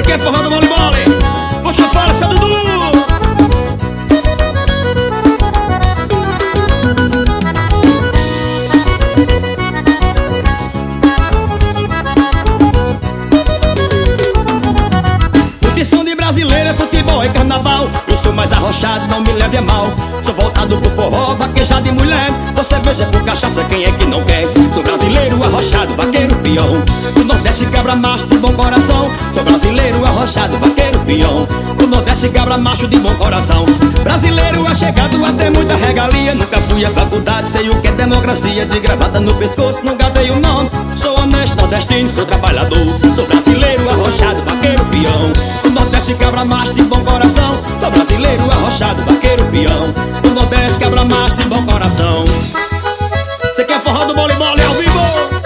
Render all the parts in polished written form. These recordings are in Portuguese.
aqui é forró do mole-mole. Puxa fora, seu Dudu. Nutrição de brasileira, futebol e carnaval. Eu sou mais arrochado, não me leve a mal. Sou voltado pro forró, vaquejado de mulher. Você veja por cachaça, quem é que não quer? Sou brasileiro, arrochado, vaqueiro, peão. Do Nordeste, cabra macho de bom coração. Sou brasileiro, arrochado, vaqueiro, peão. Do Nordeste, cabra macho de bom coração. Brasileiro achegado a ter muita regalia. Nunca fui à faculdade, sei o que é democracia. De gravata no pescoço, nunca dei o nome. Sou honesto, nordestino, sou trabalhador. Sou brasileiro, arrochado, vaqueiro, peão. Do Nordeste, cabra macho de bom coração. Sou brasileiro, arrochado, vaqueiro, peão. Do Nordeste, cabra macho de bom coração. Você quer forró do mole-mole ao vivo?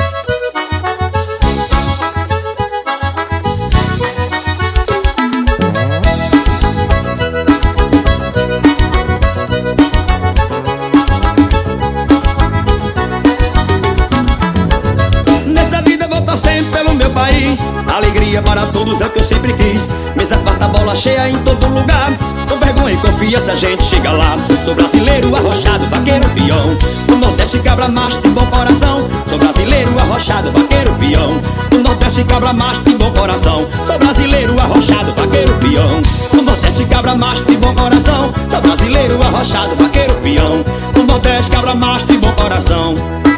Nesta vida vou torcendo pelo meu país. Alegria para todos é o que eu sempre quis. Mesa farta, bola cheia em todo lugar. Com vergonha e confiança a gente chega lá. Sou brasileiro, arrochado, vaqueiro, peão. Do Nordeste, cabra macho de bom coração. Sou brasileiro, arrochado, vaqueiro, peão. Do Nordeste, cabra macho de bom coração. Sou brasileiro, arrochado, vaqueiro, peão. Do Nordeste, cabra macho de bom coração. Sou brasileiro, arrochado, vaqueiro, peão. Do Nordeste, cabra macho de bom coração.